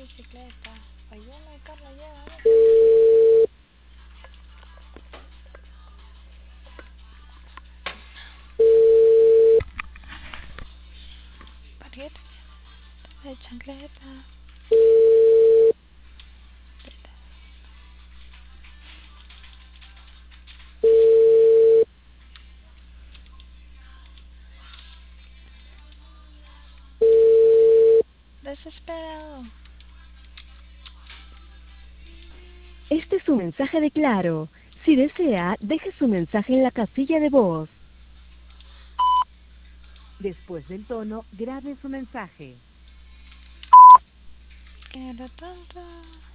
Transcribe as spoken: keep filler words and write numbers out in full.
bicicleta. Ayúdame, Carla, lleva. Pargueta, de chancleta. Desesperado. Este es su mensaje de Claro. Si desea, deje su mensaje en la casilla de voz. Después del tono, grabe su mensaje. Quiero tanto.